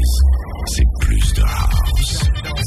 c'est plus de house.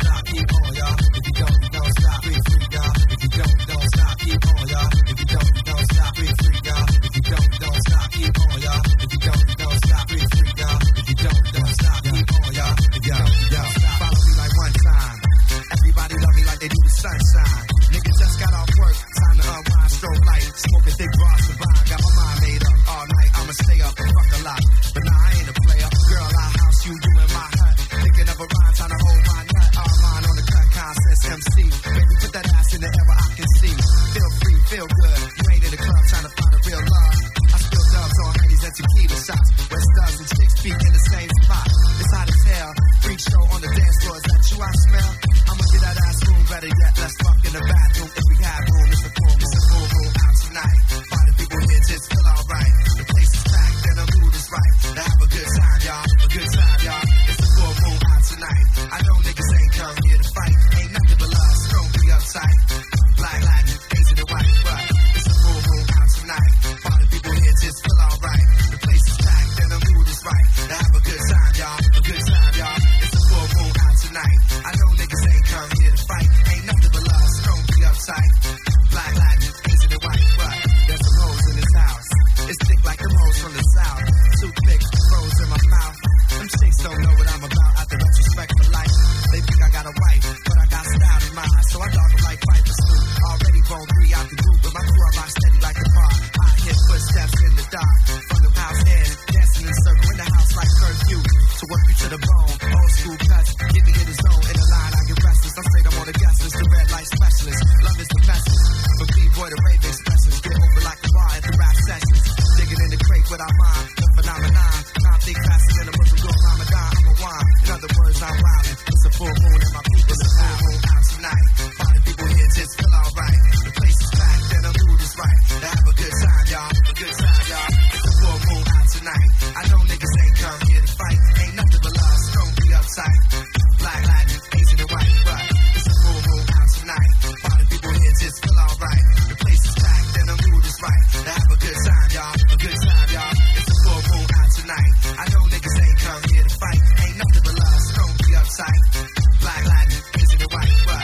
Sunshine. Nigga just got off work, time to unwind, strobe light, smoking thick bras to bind. Got my mind made up all night, I'ma stay up and fuck a lot. But nah, I ain't a player, girl, I house you in my hut. Thinking of a rhyme, trying to hold my nut. All mine on the cut, consensus MC. Baby, put that ass in the air where I can see. Feel free, feel good. You ain't in the club trying to find a real love. I spill dubs on honeys and tequila shots. West dubs and chicks feet in the same spot. It's hot as hell. Freak show on the dance floor, is that you I smell? I'ma get that ass room, better yet, let's fuck in the bathroom. If we have room, it's a full moon out tonight. Party people here just feel alright. The place is packed and the mood is right. To have a good time, y'all, a good time, y'all. It's a full moon out tonight. I know niggas ain't come here to fight. Ain't nothing but love, so don't be uptight. Black, Latin, Asian and white, but it's a full moon out tonight. Party people here just feel alright. The place is packed and the mood is right. To have a good time, y'all, a good time, y'all. It's a full moon out tonight. I know niggas ain't come here to fight. Ain't nothing but love, so don't be uptight. Black, Latin, Asian and white, but there's some hoes in this house. It's thick like the hoes from the south. Too thick, froze in my mouth. Them chicks don't know what I'm about. Out the retrospect for life. They think I got a wife, but I got style in mind. So I dog them like Piper Snoop. Already bone 3 out the group, but my crew I rock steady like the bar. I hear footsteps in the dark. From the house head, dancing in a circle in the house like curfew. To work you to the bone, old school cuts. Get me in the zone, in the line I get restless. I say I'm on the guest list, the red light specialist. Love is the message. From B-boy to rave expressions, get over like the bar at the rap sessions. Digging in the crate with our mind, the phenomenon. Time think faster than a Muslim girl Ramadan. I'm a wine. In other words, I'm wildin'. It's a full moon and my people is out. Out tonight. Party people here just feel alright. The place is packed and the mood is right. To have a good time, y'all. A good time, y'all. It's a full moon out tonight. I know niggas ain't come here to fight. Ain't nothing but love, so don't be uptight. Black, Latin, Asian and white, but it's a full moon out tonight. Party people here just feel alright. The place is packed and the mood is right. To have a good time, y'all. A good time, y'all. It's a full moon out tonight. I know niggas ain't come here to fight. Ain't nothing but love, so don't be uptight. Black, Latin, Asian and white, but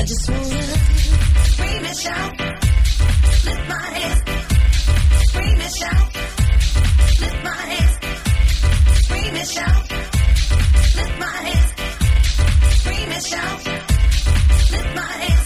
just wanna scream and shout, lift my hands, scream and shout, lift my hands, scream and shout, lift my hands, scream and shout, lift my hands.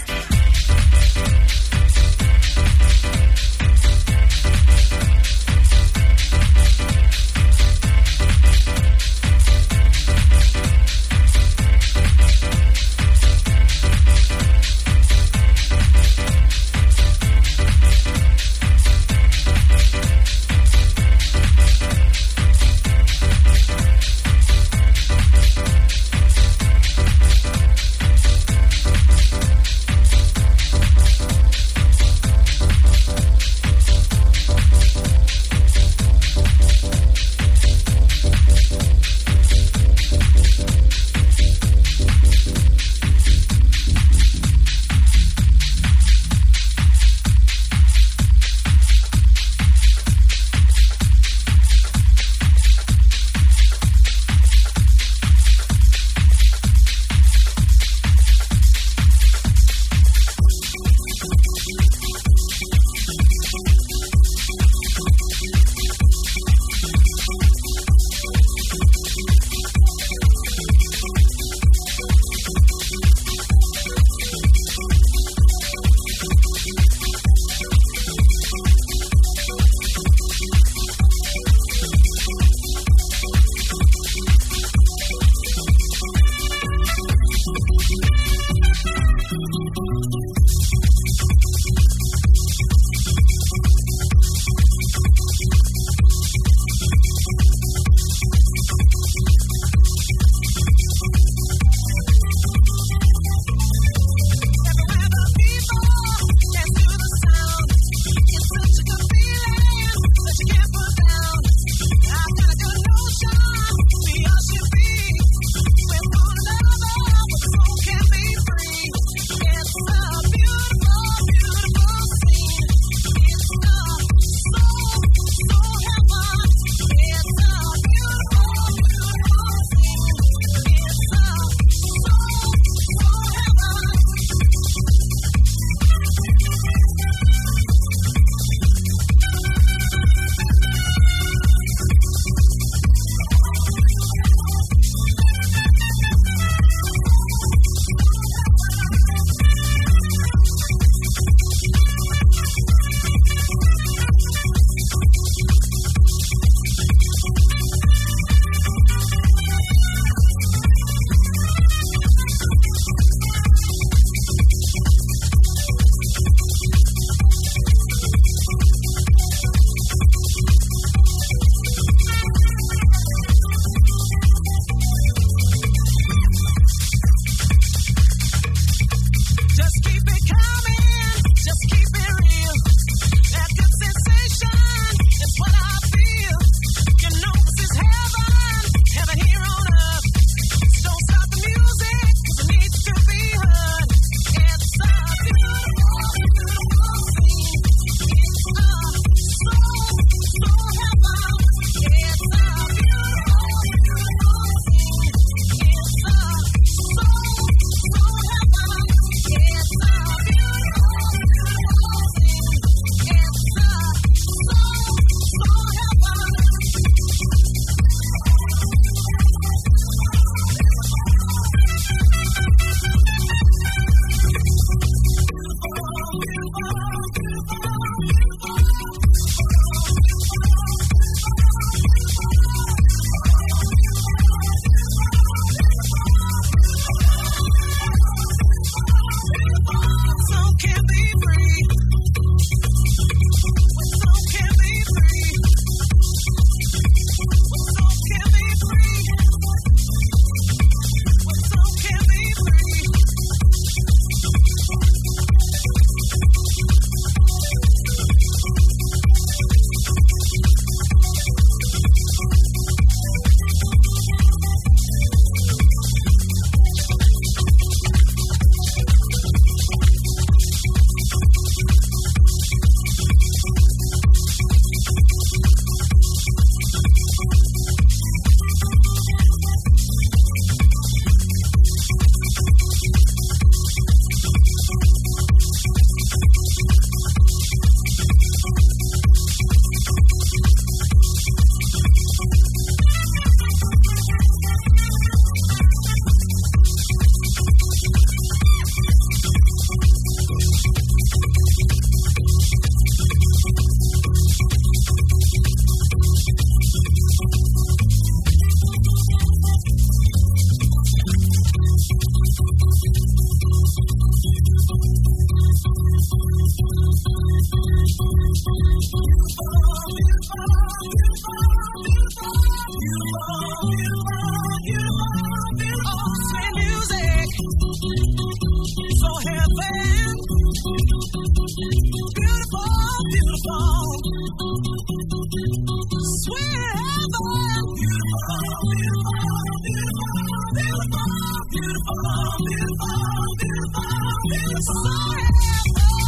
Beautiful.